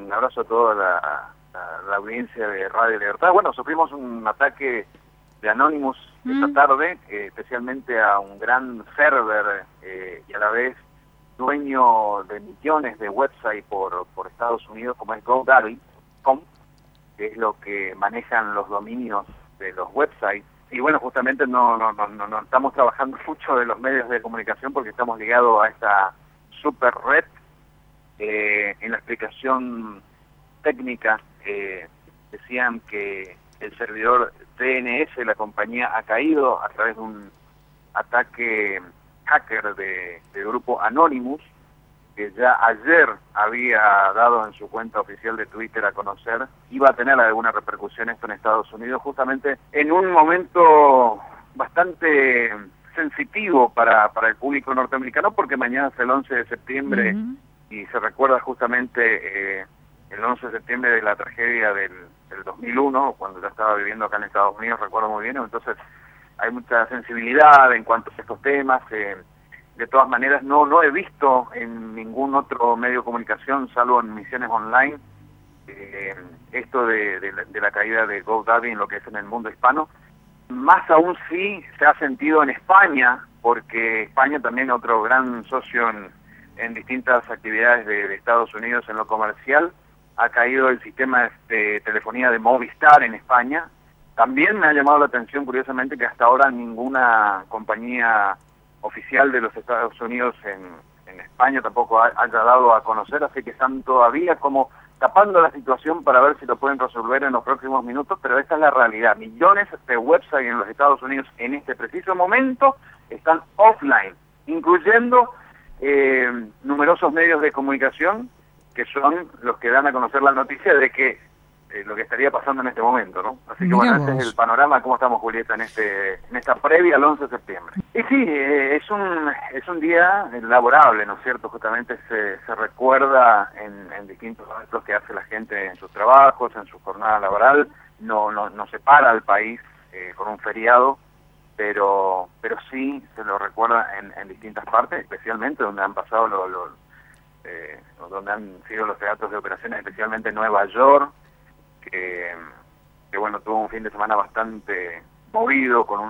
un abrazo a toda la audiencia de Radio Libertad. Bueno, sufrimos un ataque de Anonymous esta tarde, especialmente a un gran server y a la vez dueño de millones de websites por Estados Unidos, como es GoDaddy.com, que es lo que manejan los dominios de los websites. Y bueno, justamente no estamos trabajando mucho de los medios de comunicación porque estamos ligados a esta super red. En la explicación técnica decían que el servidor DNS, la compañía, ha caído a través de un ataque hacker de grupo Anonymous, que ya ayer había dado en su cuenta oficial de Twitter a conocer. Iba a tener alguna repercusión esto en Estados Unidos, justamente en un momento bastante sensitivo para el público norteamericano, porque mañana es el 11 de septiembre y se recuerda justamente el 11 de septiembre de la tragedia del 2001, cuando ya estaba viviendo acá en Estados Unidos, recuerdo muy bien. Entonces hay mucha sensibilidad en cuanto a estos temas. De todas maneras, no he visto en ningún otro medio de comunicación, salvo en misiones online, esto de la caída de GoDaddy en lo que es en el mundo hispano. Más aún sí se ha sentido en España, porque España también es otro gran socio en distintas actividades de Estados Unidos en lo comercial. Ha caído el sistema de telefonía de Movistar en España. También me ha llamado la atención, curiosamente, que hasta ahora ninguna compañía oficial de los Estados Unidos en España tampoco haya dado a conocer, así que están todavía como tapando la situación para ver si lo pueden resolver en los próximos minutos, pero esta es la realidad. Millones de websites en los Estados Unidos en este preciso momento están offline, incluyendo numerosos medios de comunicación que son los que dan a conocer la noticia de que lo que estaría pasando en este momento, ¿no? Así que bueno, este es el panorama. ¿Cómo estamos, Julieta, en esta previa al 11 de septiembre? Y sí, es un día laborable, ¿no es cierto? Justamente se recuerda en distintos actos que hace la gente en sus trabajos, en su jornada laboral. No se para el país con un feriado, pero sí se lo recuerda en distintas partes, especialmente donde han pasado donde han sido los teatros de operaciones, especialmente Nueva York, que bueno, tuvo un fin de semana bastante movido con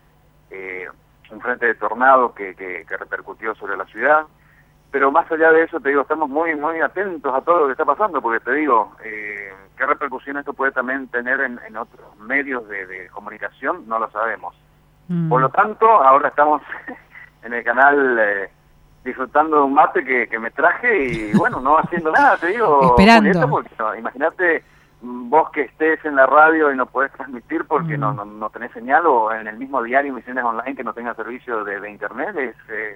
un frente de tornado que repercutió sobre la ciudad. Pero más allá de eso, te digo, estamos muy atentos a todo lo que está pasando, porque te digo, qué repercusión esto puede también tener en otros medios de comunicación, no lo sabemos. Por lo tanto, ahora estamos en el canal disfrutando de un mate que me traje y bueno, no haciendo nada, te digo, Julieta, porque no, imagínate vos que estés en la radio y no podés transmitir porque no tenés señal, o en el mismo diario Misiones Online que no tenga servicio de internet, es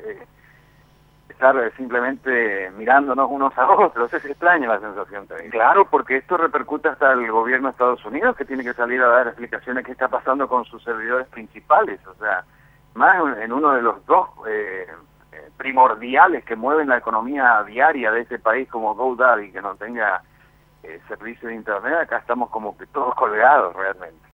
estar simplemente mirándonos unos a otros. Es extraña la sensación también. Claro, porque esto repercute hasta el gobierno de Estados Unidos, que tiene que salir a dar explicaciones de qué está pasando con sus servidores principales, o sea, más en uno de los dos primordiales que mueven la economía diaria de ese país, como GoDaddy, que no tenga servicio de internet. Acá estamos como que todos colgados realmente.